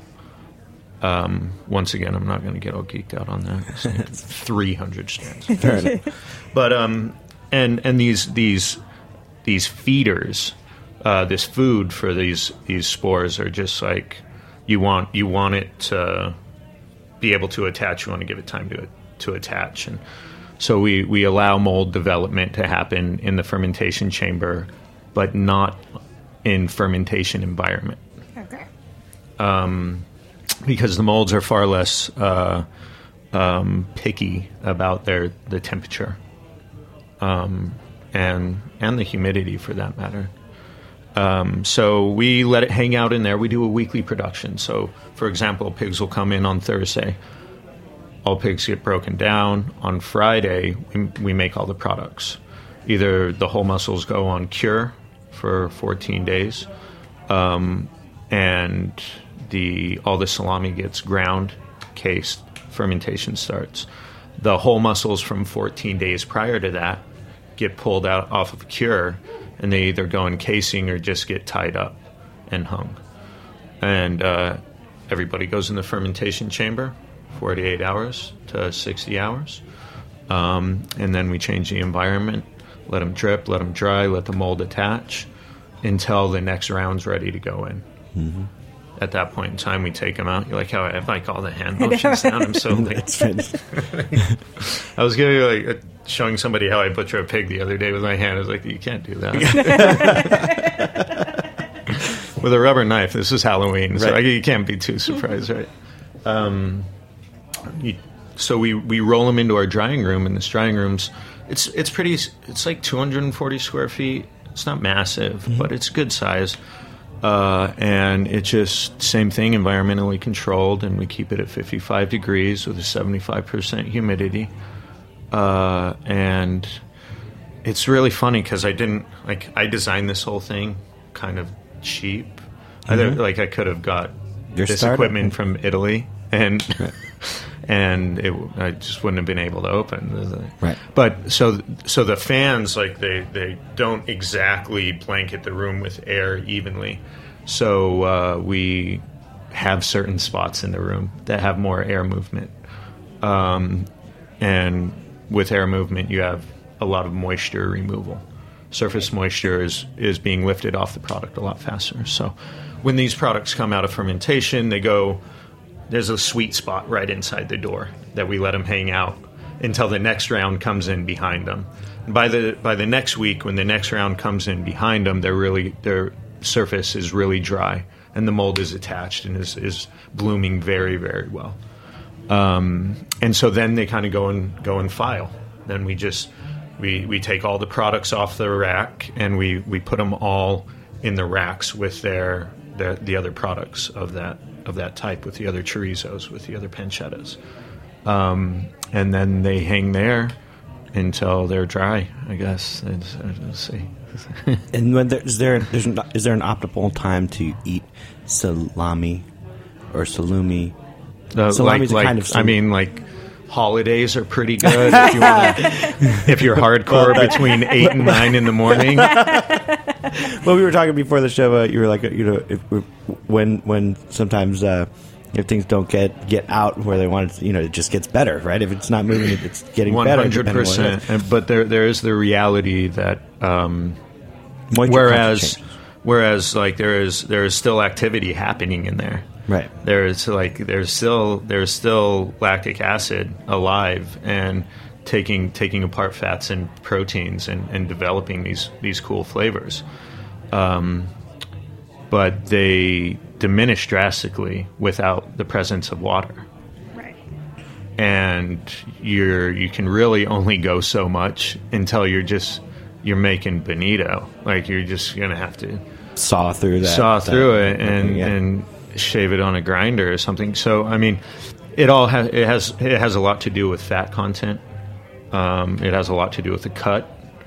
G: Um, once again, I'm not going to get all geeked out on that. It's like three hundred strands. But um, and and these these these feeders, uh, this food for these these spores are just like you want you want it to be able to attach. You want to give it time to to attach, and so we we allow mold development to happen in the fermentation chamber, but not in fermentation environment.
C: Okay.
G: Um, because the molds are far less uh, um, picky about their the temperature um, and and the humidity for that matter. Um, so we let it hang out in there. We do a weekly production. So, for example, pigs will come in on Thursday. All pigs get broken down. On Friday, we, we make all the products. Either the whole muscles go on cure for fourteen days, um, and the all the salami gets ground, cased, fermentation starts. The whole muscles from fourteen days prior to that get pulled out off of cure, and they either go in casing or just get tied up and hung. And uh, everybody goes in the fermentation chamber, forty-eight hours to sixty hours. Um, and then we change the environment, let them drip, let them dry, let the mold attach until the next round's ready to go in.
E: Mm-hmm.
G: At that point in time, we take them out. You like how I like all the hand motions down? I'm so like... I was giving you like... Uh, showing somebody how I butcher a pig the other day with my hand. I was like, you can't do that. With a rubber knife. This is Halloween, so
E: right.
G: you can't be too surprised, right? Um, you, so we, we roll them into our drying room, and this drying room's it's it's pretty. It's like two hundred forty square feet. It's not massive, mm-hmm. but it's good size. Uh, and it's just same thing, environmentally controlled, and we keep it at fifty-five degrees with a seventy-five percent humidity. Uh, and it's really funny because I didn't like I designed this whole thing kind of cheap. Mm-hmm. I, like I could have got
E: Your
G: this
E: startup.
G: equipment from Italy and and it, I just wouldn't have been able to open.
E: Right.
G: But so so the fans, like they, they don't exactly blanket the room with air evenly. So uh, we have certain spots in the room that have more air movement. Um, and with air movement, you have a lot of moisture removal. Surface moisture is, is being lifted off the product a lot faster. So when these products come out of fermentation, they go, there's a sweet spot right inside the door that we let them hang out until the next round comes in behind them. And by the by the next week, when the next round comes in behind them, they're really their surface is really dry, and the mold is attached and is, is blooming very, very well. Um, and so then they kind of go and go and file. Then we just we we take all the products off the rack and we, we put them all in the racks with their, their the other products of that of that type, with the other chorizos, with the other pancettas, um, and then they hang there until they're dry, I guess. Let's see.
E: And when there, is there there's not, is there an optimal time to eat salami or salumi?
G: Uh,
E: Salami's
G: like,
E: a kind
G: like,
E: of
G: I mean, like holidays are pretty good if, you wanna, if you're hardcore between eight and nine in the morning.
E: Well, we were talking before the show. Uh, you were like, you know, if we're, when when sometimes uh, if things don't get get out where they want it, to, you know, it just gets better, right? If it's not moving, it's getting
G: One
E: better.
G: hundred percent. But there there is the reality that um,
E: Moisture
G: whereas whereas like there is there is still activity happening in there.
E: Right.
G: There's like there's still there's still lactic acid alive and taking taking apart fats and proteins and, and developing these these cool flavors. Um, but they diminish drastically without the presence of water.
C: Right.
G: And you're you can really only go so much until you're just you're making bonito. Like you're just gonna have to
E: saw through that,
G: saw
E: that,
G: through it and
E: yeah.
G: and shave it on a grinder or something. So I mean, it all has it has it has a lot to do with fat content. Um, it has a lot to do with the cut,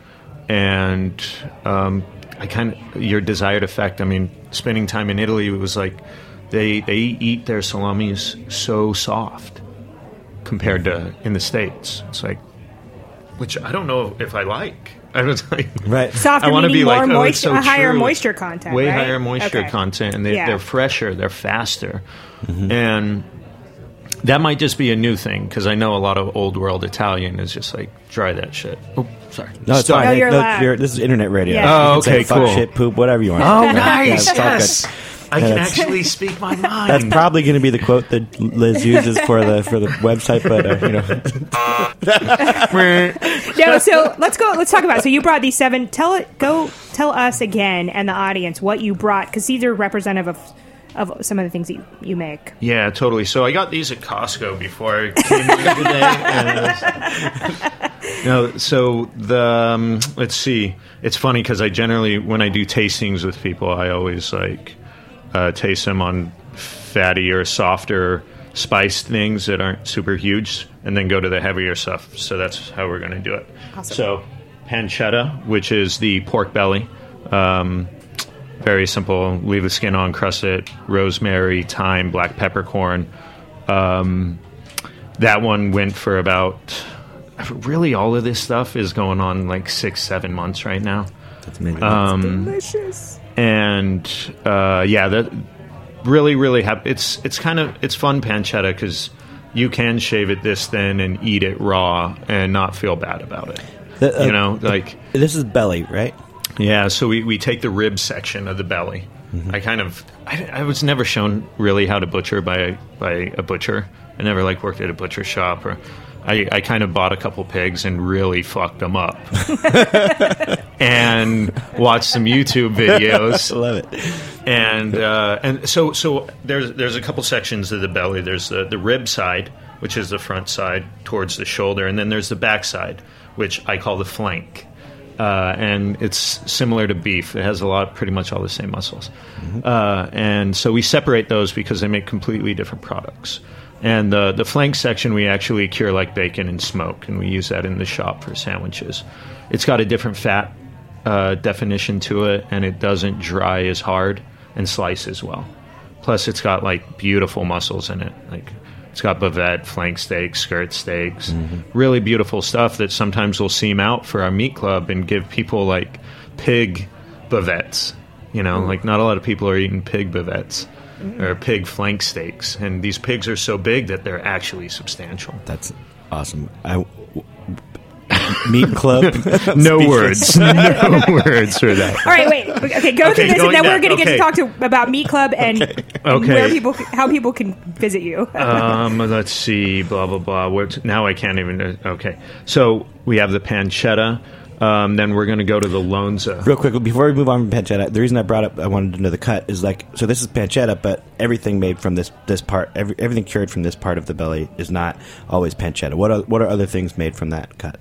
G: and um, I kind of your desired effect. I mean, spending time in Italy, it was like they they eat their salamis so soft compared to in the States. It's like, which I don't know if I like. I was like,
E: right.
C: Softer,
G: I want to
C: meaning
G: be
C: more
G: like, oh,
C: moisture,
G: it's so
C: a higher
G: true.
C: moisture content,
G: way
C: right?
G: higher moisture
C: Okay.
G: content, and they,
C: Yeah.
G: they're fresher, they're faster, mm-hmm. and that might just be a new thing because I know a lot of old world Italian is just like try that shit. Oh, sorry.
E: No, it's
G: Stop.
E: fine.
C: No, you're
E: No,
C: allowed.
E: you're- this is internet radio.
C: Yeah.
E: You
G: Oh,
E: can say
G: okay,
E: fuck,
G: cool.
E: shit, poop, whatever you want.
G: Oh,
E: Yeah,
G: nice.
E: it's all good.
G: Yes, I
E: Yeah,
G: can
E: that's-
G: actually speak my mind.
E: That's probably going to be the quote that Liz uses for the for the website, but uh, you know,
C: No, so let's go. Let's talk about it. So you brought these seven. Tell it. Go tell us again and the audience what you brought, because these are representative of of some of the things that you, you make.
G: Yeah, totally. So I got these at Costco before I came here today. And, no, so the um, let's see. It's funny because I generally, when I do tastings with people, I always like uh, taste them on fatty or softer spiced things that aren't super huge, and then go to the heavier stuff. So that's how we're going to do it.
C: Awesome.
G: So pancetta, which is the pork belly. Um, Very simple. Leave the skin on, crust it. Rosemary, thyme, black peppercorn. Um, that one went for about... Really, all of this stuff is going on like six, seven months right now.
E: that's amazing.
G: Um,
C: Delicious.
G: and uh, yeah, that really, really happy. It's it's kind of it's fun pancetta because you can shave it this thin and eat it raw and not feel bad about it.
E: The, uh,
G: you know, like
E: this is belly, right?
G: yeah, so we, we take the rib section of the belly.
E: Mm-hmm.
G: I kind of I, I was never shown really how to butcher by a, by a butcher. I never like worked at a butcher shop, or I, I kind of bought a couple pigs and really fucked them up, and watched some YouTube videos.
E: I love it.
G: And uh, and so so there's there's a couple sections of the belly. There's the, the rib side, which is the front side towards the shoulder, and then there's the back side, which I call the flank. Uh, and it's similar to beef. It has a lot, pretty much all the same muscles. Mm-hmm. Uh, and so we separate those because they make completely different products. And the the flank section we actually cure like bacon and smoke, and we use that in the shop for sandwiches. It's got a different fat uh, definition to it, and it doesn't dry as hard and slice as well. Plus, it's got like beautiful muscles in it. Like It's got bavette, flank steaks, skirt steaks, mm-hmm. really beautiful stuff that sometimes we'll seam out for our meat club and give people like pig bavettes. You know, mm. like not a lot of people are eating pig bavettes mm. or pig flank steaks. And these pigs are so big that they're actually substantial.
E: That's awesome. I... Meat club.
G: No words. No words for that.
C: All right, wait. Okay, go
G: okay,
C: through this, and then we're going to
G: okay.
C: get to talk to about Meat Club and
G: okay. Okay.
C: where people, how people can visit you.
G: um, let's see. Blah blah blah. What, now I can't even. Okay, so we have the pancetta. Um, then we're going to go to the Lonza.
E: Real quick, before we move on from pancetta, the reason I brought up, I wanted to know the cut is like, so this is pancetta, but everything made from this this part, every, everything cured from this part of the belly is not always pancetta. What are, what are other things made from that cut?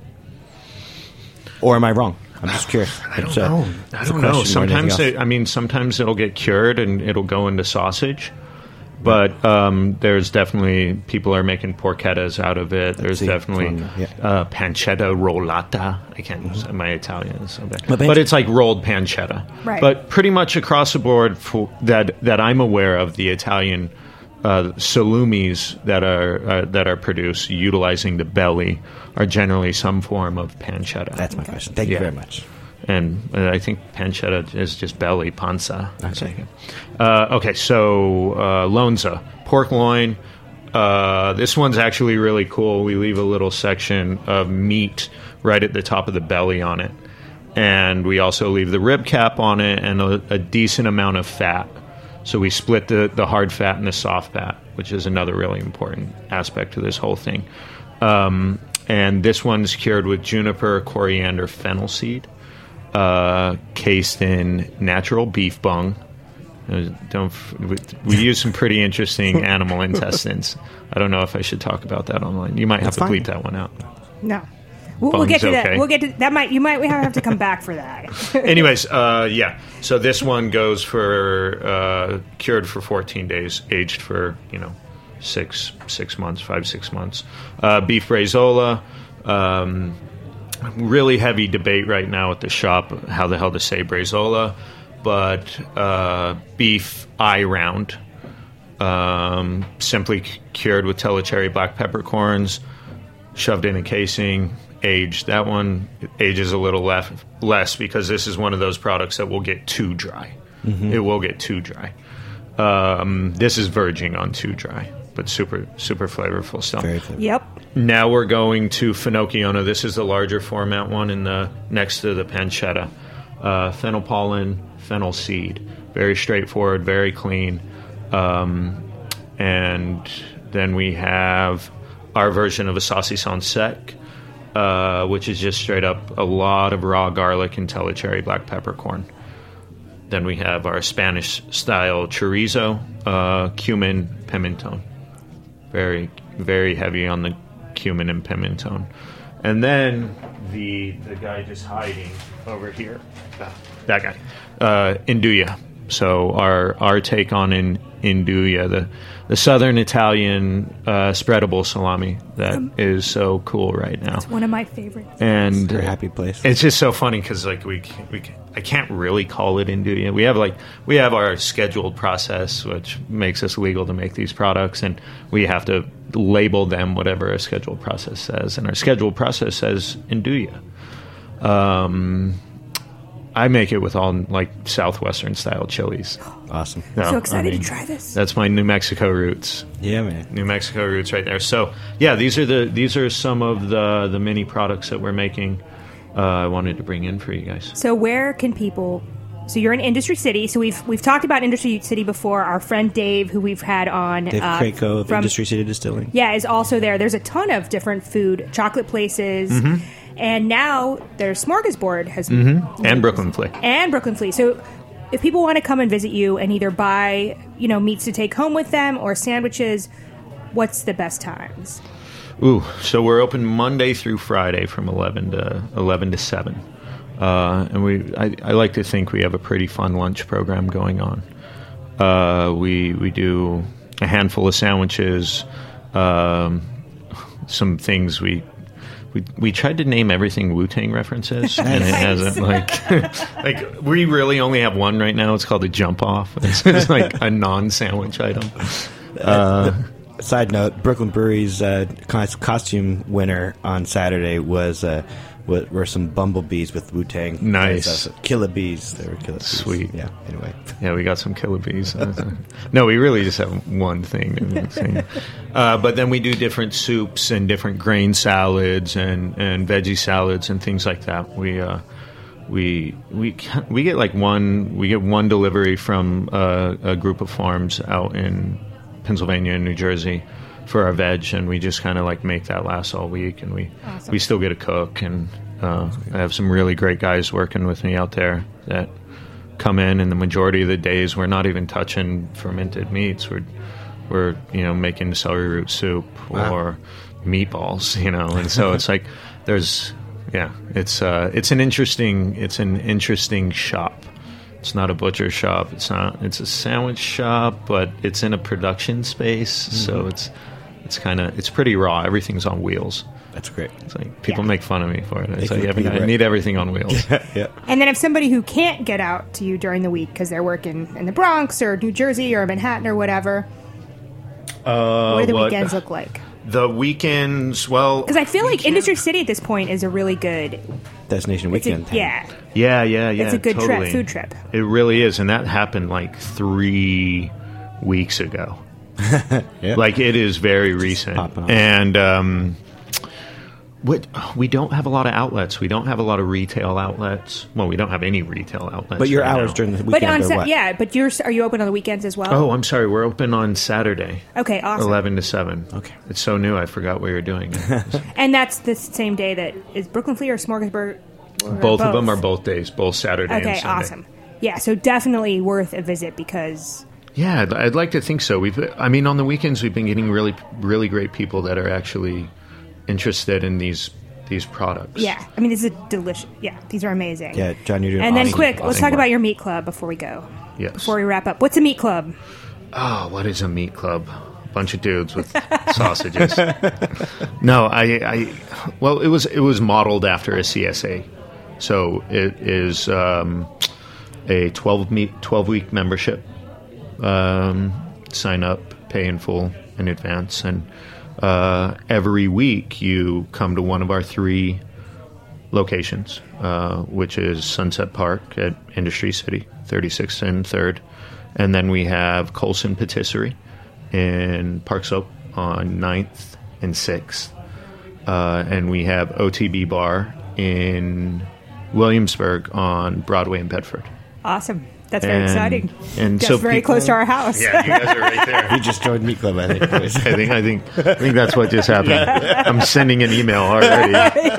E: Or am I wrong? I'm just curious.
G: I don't
E: it's a,
G: know. I don't know. Sometimes, it, I mean, sometimes it'll get cured and it'll go into sausage. But um, there's definitely, people are making porchettas out of it. There's definitely yeah. uh, pancetta rollata. I can't, mm-hmm. my Italian is so bad. But, but it's like rolled pancetta.
C: Right.
G: But pretty much across the board for, that that I'm aware of, the Italian uh, salumis that are uh, that are produced utilizing the belly are generally some form of pancetta.
E: That's my question. Thank you yeah. very much.
G: And uh, I think pancetta is just belly, panza.
E: Okay.
G: Uh, okay, so uh, Lonza, pork loin. Uh, this one's actually really cool. We leave a little section of meat right at the top of the belly on it. And we also leave the rib cap on it and a, a decent amount of fat. So we split the, the hard fat and the soft fat, which is another really important aspect to this whole thing. Um, and this one's cured with juniper, coriander, fennel seed. Uh, cased in natural beef bung. Uh, don't we, we use some pretty interesting animal intestines. I don't know if I should talk about that online. You might have
E: That's
G: to bleep
E: fine.
G: that one out.
C: No, we'll, we'll get to
G: okay.
C: that. We'll get to that. Might you might we have to come back for that.
G: Anyways, uh, yeah. So this one goes for uh, cured for fourteen days, aged for you know six six months, five six months. Uh, beef brezola. Um, Really heavy debate right now at the shop how the hell to say brezola, but uh, beef eye round, um, simply c- cured with Telecherry black peppercorns, shoved in a casing, aged. That one ages a little less, less because this is one of those products that will get too dry. Mm-hmm. It will get too dry. Um, this is verging on too dry, but super super flavorful stuff.
E: Very flavorful.
C: Yep.
G: Now we're going to Finocchione. This is the larger format one in the next to the pancetta. Uh, fennel pollen, fennel seed. Very straightforward, very clean. Um, and then we have our version of a saucisson sec, uh, which is just straight up a lot of raw garlic and Telecherry black peppercorn. Then we have our Spanish-style chorizo, uh, cumin, pimenton. Very, very heavy on the cumin and pimenton. And then the the guy just hiding over here, that guy, uh, Induja. So our our take on in Induja, the the southern Italian uh, spreadable salami that um, is so cool right now.
C: It's one of my favorites.
G: And
E: it's a happy place.
G: It's just so funny because like we we I can't really call it Induja. We have like we have our scheduled process, which makes us legal to make these products, and we have to label them whatever our scheduled process says. And our scheduled process says Induja. Um, I make it with all like southwestern style chilies.
E: Awesome.
C: So
G: No,
C: excited
G: I mean,
C: to try this.
G: That's my New Mexico roots.
E: Yeah, man.
G: New Mexico roots right there. So yeah, these are the these are some of the the mini products that we're making. Uh, I wanted to bring in for you guys.
C: So where can people? So you're in Industry City. So we've we've talked about Industry City before. Our friend Dave, who we've had on,
E: Dave
C: uh,
E: Craco of
C: from,
E: Industry City Distilling.
C: Yeah, is also there. There's a ton of different food, chocolate places,
G: mm-hmm.
C: and now there's Smorgasbord has
G: mm-hmm. and Brooklyn Flea
C: and Brooklyn Flea. So if people want to come and visit you and either buy you know meats to take home with them or sandwiches, what's the best times?
G: Ooh, so we're open Monday through Friday from eleven to eleven to seven. Uh, and we, I, I like to think we have a pretty fun lunch program going on. Uh, we we do a handful of sandwiches, um, some things we we we tried to name everything Wu-Tang references, and it hasn't like like we really only have one right now. It's called a jump off. It's, it's like a non-sandwich item. Uh,
E: side note, Brooklyn Brewery's uh, cos- costume winner on Saturday was uh, were, were some bumblebees with Wu-Tang.
G: Nice.
E: Uh, killer bees. They were killer bees.
G: Sweet.
E: Yeah, anyway.
G: Yeah, we got some killer bees. No, we really just have one thing. Uh, but then we do different soups and different grain salads and, and veggie salads and things like that. We uh, we we we get like one we get one delivery from uh, a group of farms out in Pennsylvania and New Jersey for our veg, and we just kind of like make that last all week. And we
C: Awesome.
G: we still get a cook, and uh, I have some really great guys working with me out there that come in, and the majority of the days we're not even touching fermented meats. We're we're you know making celery root soup
E: Wow.
G: or meatballs, you know, and so it's like there's yeah, it's uh, it's an interesting it's an interesting shop. It's not a butcher shop. It's not. It's a sandwich shop, but it's in a production space, mm-hmm. so it's it's kind of it's pretty raw. Everything's on wheels.
E: That's great.
G: It's like people
C: Yeah.
G: make fun of me for it. It's
E: They
G: like
E: can-
G: I
E: right.
G: need everything on wheels.
E: Yeah.
C: And then if somebody who can't get out to you during the week because they're working in the Bronx or New Jersey or Manhattan or whatever,
G: Uh,
C: what do the
G: what-
C: weekends look like?
G: The weekends, well,
C: Because I feel
G: we
C: like
G: can't-
C: Industry City at this point is a really good,
E: Destination
C: it's a,
E: weekend.
C: yeah,
G: Yeah, yeah, yeah.
C: it's a good
G: totally.
C: trip, food trip.
G: It really is, and that happened like three weeks ago.
E: Yeah.
G: Like it is very recent,
E: popping off.
G: and um, what we don't have a lot of outlets. We don't have a lot of retail outlets. Well, we don't have any retail outlets.
E: But your
G: right
E: hours
G: now.
E: during the
C: But
E: weekend
C: on
E: are
C: Sa-
E: what?
C: yeah, but you're are you open on the weekends as well?
G: Oh, I'm sorry. We're open on Saturday.
C: Okay, awesome.
G: Eleven to seven.
E: Okay.
G: It's so new. I forgot we were doing it.
C: And that's the same day that is Brooklyn Flea or Smorgasburg. Or
G: Both of them are both days, both Saturday and
C: Okay,
G: Sunday.
C: awesome. Yeah, so definitely worth a visit because
G: Yeah, I'd, I'd like to think so. We've, I mean, on the weekends we've been getting really, really great people that are actually interested in these these products.
C: yeah, I mean this is delicious. Yeah, these are amazing.
E: Yeah, John, you're doing
C: And then
E: awesome-
C: quick, let's
E: awesome
C: talk
E: work.
C: about your meat club before we go.
G: Yes.
C: Before we wrap up, what's a meat club?
G: Oh, what is a meat club? A bunch of dudes with sausages. No, I, I, well, it was it was modeled after a C S A, so it is um, a twelve meet twelve week membership. Um, sign up, pay in full in advance, and uh, every week you come to one of our three locations, uh, which is Sunset Park at Industry City, thirty-sixth and third. And then we have Colson Patisserie in Park Slope on ninth and sixth. Uh, and we have O T B Bar in Williamsburg on Broadway and Bedford.
C: Awesome. That's very
G: And-
C: exciting.
G: and
C: That's
G: so
C: very
G: people-
C: to our house.
G: Yeah, you guys are right there.
E: He just joined Meat Club, I think.
G: I think I think I think that's what just happened. I'm sending an email already.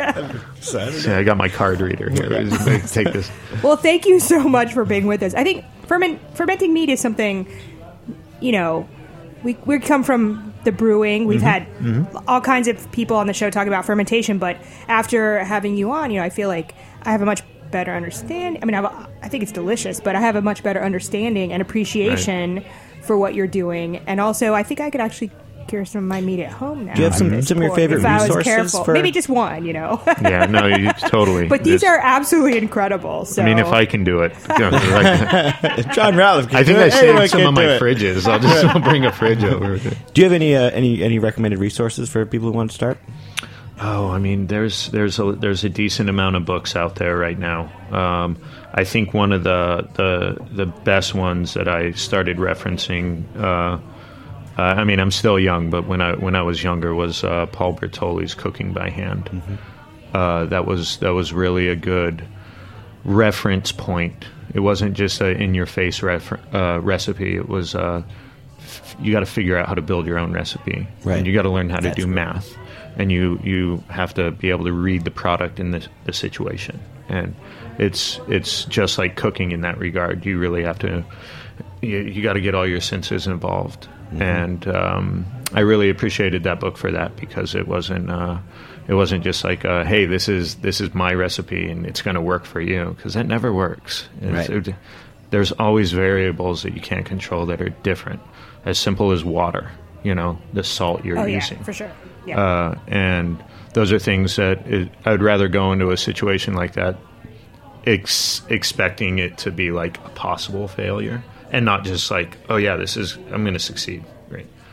G: So I got my card reader here. Take this.
C: Well, thank you so much for being with us. I think ferment, fermenting meat is something, you know, we we come from the brewing. We've had all kinds of people on the show talk about fermentation, but after having you on, you know, I feel like I have a much better understanding. I mean, I, have a, I think it's delicious, but I have a much better understanding and appreciation for what you're doing. And also, I think I could actually cure some of my meat at home now.
E: Do you have
C: at
E: some-
C: this
E: some of your
C: point,
E: favorite
C: if I was
E: resources
C: careful.
E: for-
C: Maybe just one, you know.
G: Yeah, no, you, totally.
C: But these
G: It's-
C: are absolutely incredible. So
G: I mean, if I can do it, you know, like-
E: John Ralph can
G: I think
E: do
G: I
E: it. Anyone
G: saved some
E: can
G: of my
E: do it.
G: fridges. I'll just I'll bring a fridge over.
E: Do you have any uh, any any recommended resources for people who want to start?
G: Oh, I mean, there's there's a there's a decent amount of books out there right now. Um, I think one of the the the best ones that I started referencing. Uh, uh, I mean, I'm still young, but when I when I was younger, was uh, Paul Bertoli's Cooking by Hand.
E: Mm-hmm.
G: Uh, that was that was really a good reference point. It wasn't just a in your face refer- uh, recipe. It was uh, f- you got to figure out how to build your own recipe,
E: Right.
G: and you got to learn how to
E: That's
G: do
E: right.
G: math. And you, you have to be able to read the product in the, the situation. And it's it's just like cooking in that regard. You really have to, you, you got to get all your senses involved.
E: Mm-hmm.
G: And um, I really appreciated that book for that because it wasn't uh, it wasn't just like, uh, hey, this is this is my recipe and it's going to work for you, because that never works. It's,
E: Right.
G: it, there's always variables that you can't control that are different. As simple as water, you know, the salt you're
C: oh yeah,
G: using.
C: for sure. Yeah.
G: Uh, and those are things that it, I would rather go into a situation like that ex- expecting it to be like a possible failure and not just like, oh yeah, this is, I'm going to succeed. Great.
E: Right.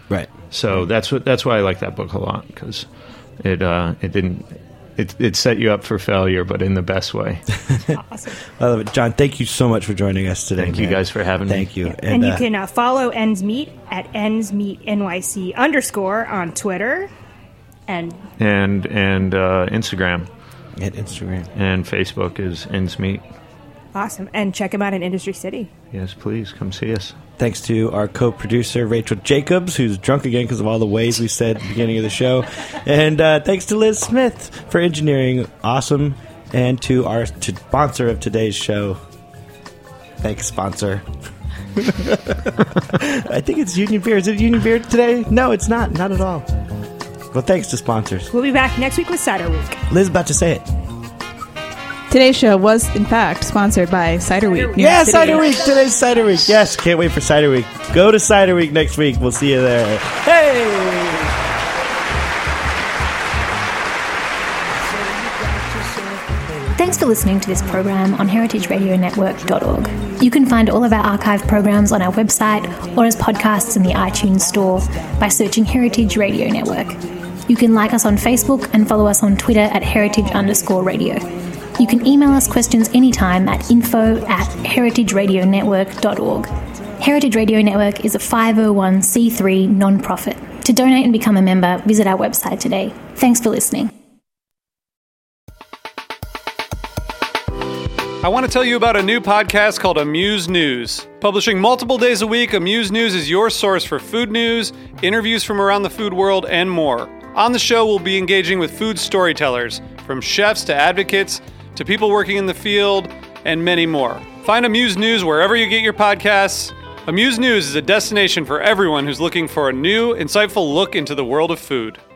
G: So that's what that's why I like that book a lot, because it uh, it didn't it it set you up for failure, but in the best way.
C: Awesome.
E: I love it. John, thank you so much for joining us today.
G: Thank
E: man.
G: you guys for having me.
E: Thank you.
C: And, and you
E: uh,
C: can uh, follow Ends Meet at Ends Meet N Y C underscore on Twitter. And
G: And and uh, Instagram
E: at Instagram.
G: and Facebook is Ends Meet.
C: awesome. And check him out in Industry City.
G: Yes, please come see us.
E: Thanks to our co-producer, Rachel Jacobs, who's drunk again because of all the ways we said at the beginning of the show. And uh, thanks to Liz Smith for engineering. Awesome. And to our to sponsor of today's show. Thanks, sponsor. I think it's Union Beer. Is it Union Beer today? No, it's not. Not at all. Well, thanks to sponsors.
C: We'll be back next week with Cider Week.
E: Liz about to say it.
I: Today's show was, in fact, sponsored by Cider Week. New
E: Yeah,
I: York City.
E: Cider Week. Today's Cider Week. Yes, can't wait for Cider Week. Go to Cider Week next week. We'll see you there. Hey!
J: Thanks for listening to this program on heritage radio network dot org. You can find all of our archive programs on our website or as podcasts in the iTunes store by searching Heritage Radio Network. You can like us on Facebook and follow us on Twitter at heritage underscore radio. You can email us questions anytime at info at heritage radio network dot org. Heritage Radio Network is a five oh one c three non-profit. To donate and become a member, visit our website today. Thanks for listening.
K: I want to tell you about a new podcast called Amuse News. Publishing multiple days a week, Amuse News is your source for food news, interviews from around the food world, and more. On the show, we'll be engaging with food storytellers, from chefs to advocates to people working in the field, and many more. Find Amuse News wherever you get your podcasts. Amuse News is a destination for everyone who's looking for a new, insightful look into the world of food.